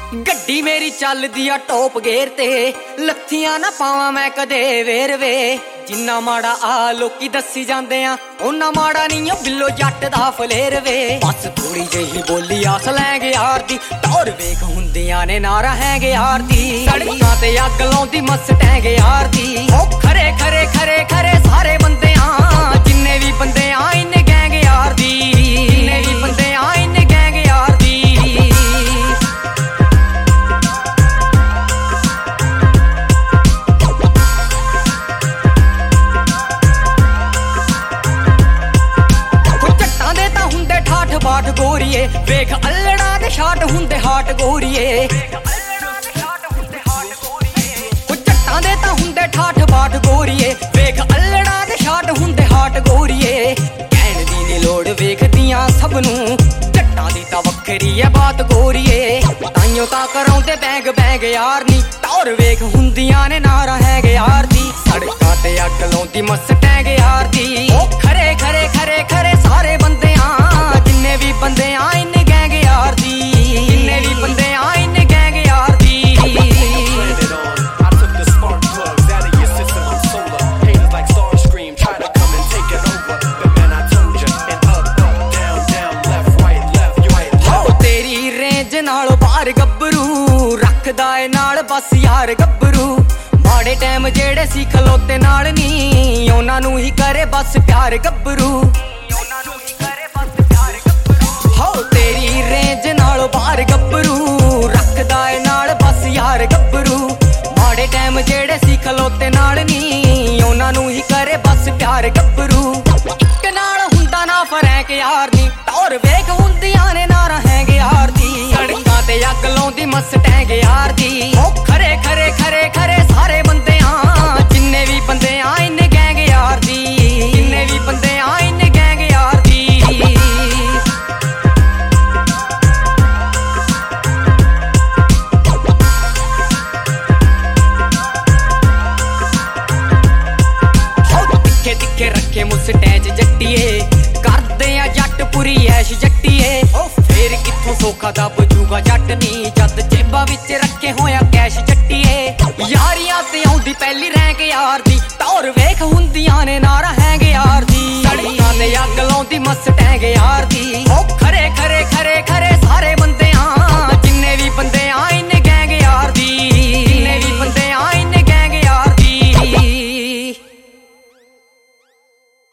ਗੱਡੀ ਮੇਰੀ ਚੱਲਦੀ ਆ ਟੌਪ ਗੇਅਰ ਤੇ, ਲੱਥੀਆਂ ਨਾ ਪਾਵਾਂ ਮੈਂ ਕਦੇ ਵੇਰ ਵੇ। ਜਿੰਨਾ ਮਾੜਾ ਆ ਲੋਕੀ ਦੱਸੀ ਜਾਂਦੇ ਆ, ਉਹਨਾਂ ਮਾੜਾ ਨਹੀਂ ਓ ਬਿੱਲੋ ਜੱਟ ਦਾ ਫਲੇਰ ਵੇ। ਬਸ ਥੋੜੀ ਜਿਹੀ ਬੋਲੀ ਆਸ ਲੈਂਗ ਯਾਰ ਦੀ, ਟੌਰ ਵੇਖ ਹੁੰਦੀਆਂ ਨੇ ਨਾਰਾ ਹੈਂਗ ਯਾਰ ਦੀ। ਸੜਕਾਂ ਤੇ ਅੱਗ ਲਾਉਂਦੀ ਮਸਟੈਂਗ ਯਾਰ ਦੀ। ਉਹ ਖਰੇ ਖਰੇ ਖਰੇ ਖਰੇ ਸਾਰੇ ਬੰਦੇ ਆ, ਜਿੰਨੇ ਵੀ ਬੰਦੇ ਆ ਇੰਨੇ ਗੈਂਗ ਯਾਰ ਦੀ, ਜਿੰਨੇ ਵੀ ਬੰਦੇ ਆ ਇੰਨੇ ਗੈਂਗ ਯਾਰ ਦੀ। ਬਾਟ ਗੋਰੀਏ ਵੇਖ ਅਲੜਾ ਦੇ ਸ਼ਾਟ ਹੁੰਦੇ ਹਾਟ ਗੋਰੀਏ। ਉਹ ਜੱਟਾਂ ਦੇ ਤਾਂ ਹੁੰਦੇ ਠਾਠ ਬਾਟ ਗੋਰੀਏ, ਵੇਖ ਅਲੜਾ ਦੇ ਸ਼ਾਟ ਹੁੰਦੇ ਹਾਟ ਗੋਰੀਏ। ਕਹਿਣ ਦੀ ਨੀ ਲੋੜ ਵੇਖਦੀਆਂ ਸਭ ਨੂੰ, ਜੱਟਾਂ ਦੀ ਤਾਂ ਵੱਖਰੀ ਐ ਬਾਤ ਗੋਰੀਏ। ਤਾਈਓ ਤਾਂ ਕਰਾਉਂਦੇ ਬੈਂਗ ਬੈਂਗ ਯਾਰ ਨੀ, ਟੌਰ ਵੇਖ ਹੁੰਦੀਆਂ ਨੇ ਨਾਰਾ ਹੈਗ ਯਾਰ ਦੀ। ਸੜਕਾਂ ਤੇ ਅੱਗ ਲਾਉਂਦੀ ਮਸਟੈਂਗ ਯਾਰ ਦੀ। ਉਹ ਖਰੇ ਖਰੇ ਖਰੇ ਖਰੇ ਸਾਰੇ ਬੰਦੇ ਆ, ਜਿੰਨੇ ਵੀ ਬੰਦੇ ਆ ਇੰਨੇ ਗੈਂਗ ਯਾਰ ਦੀ, ਜਿੰਨੇ ਵੀ ਬੰਦੇ ਆ ਇੰਨੇ ਗੈਂਗ ਯਾਰ ਦੀ। ਤੇਰੀ ਰੇਂਜ ਨਾਲੋਂ ਬਾਹਰ ਗੱਭਰੂ, ਰੱਖਦਾ ਏ ਨਾਲ ਬਸ ਯਾਰ ਗੱਭਰੂ। ਮਾੜੇ ਟਾਈਮ ਜਿਹੜੇ ਸੀ ਖਲੋਤੇ ਨਾਲ ਨੀ, ਉਹਨਾਂ ਨੂੰ ਹੀ ਕਰੇ ਬਸ ਪਿਆਰ ਗੱਭਰੂ। ਤੇਰੀ ਰੇਂਜ ਨਾਲੋਂ ਬਾਹਰ ਗੱਭਰੂ, ਰੱਖਦਾ ਏ ਨਾਲ ਬਸ ਯਾਰ ਗੱਭਰੂ। ਮਾੜੇ ਟਾਈਮ ਜਿਹੜੇ ਸੀ ਖਲੋਤੇ ਨਾਲ ਨੀ, ਉਹਨਾਂ ਨੂੰ ਹੀ ਕਰੇ ਬਸ ਪਿਆਰ ਗੱਭਰੂ। ਇੱਕ ਨਾਲ ਹੁੰਦਾ ਨਾ ਫਰੈਂਕ ਯਾਰ ਨੀ, ਟੌਰ ਵੇਖ ਹੁੰਦੀਆਂ ਨੇ ਨਾਰਾ ਹੈਂਗ ਯਾਰ ਦੀ। ਸੜਕਾਂ ਤੇ ਅੱਗ ਲਾਉਂਦੀ ਮਸਟੈਂਗ ਯਾਰ ਦੀ। ਉਹ ਖਰੇ ਖਰੇ ਖਰੇ ਖਰੇ ਸਾਰੇ ਬੰਦੇ ਆ, ਜਿੰਨੇ ਵੀ ਬੰਦੇ ਆ ਇੰਨੇ ਗੈਂਗ ਯਾਰ ਦੀ, ਜਿੰਨੇ ਵੀ ਬੰਦੇ ਆ ਇੰਨੇ ਗੈਂਗ ਯਾਰ ਦੀ। ਰੱਖੇ ਮੁਸਟੈਚ ਜੱਟੀਏ, ਕਰਦੇ ਆ ਜੱਟ ਪੂਰੀ ਐਸ਼ ਜੱਟੀਏ। ਫੇਰ ਕਿੱਥੋਂ ਸੌਖਾ ਦੱਬ ਜੂਗਾ ਜੱਟ ਨੀ, ਜਦ ਜੇਬਾਂ ਵਿੱਚ ਰੱਖੇ ਹੋਇਆ ਕੈਸ਼ ਜੱਟੀਏ। ਯਾਰੀਆਂ ਤੇ ਆਉਂਦੀ ਪਹਿਲੀ ਰੈਂਕ ਯਾਰ ਦੀ, ਟੌਰ ਵੇਖ ਹੁੰਦੀਆਂ ਨੇ ਨਾਰਾ ਹੈਂਗ ਯਾਰ ਦੀ। ਸੜਕਾਂ ਤੇ ਅੱਗ ਲਾਉਂਦੀ ਮਸਟੈਂਗ ਯਾਰ ਦੀ। ਉਹ ਖਰੇ ਖਰੇ ਖਰੇ ਖਰੇ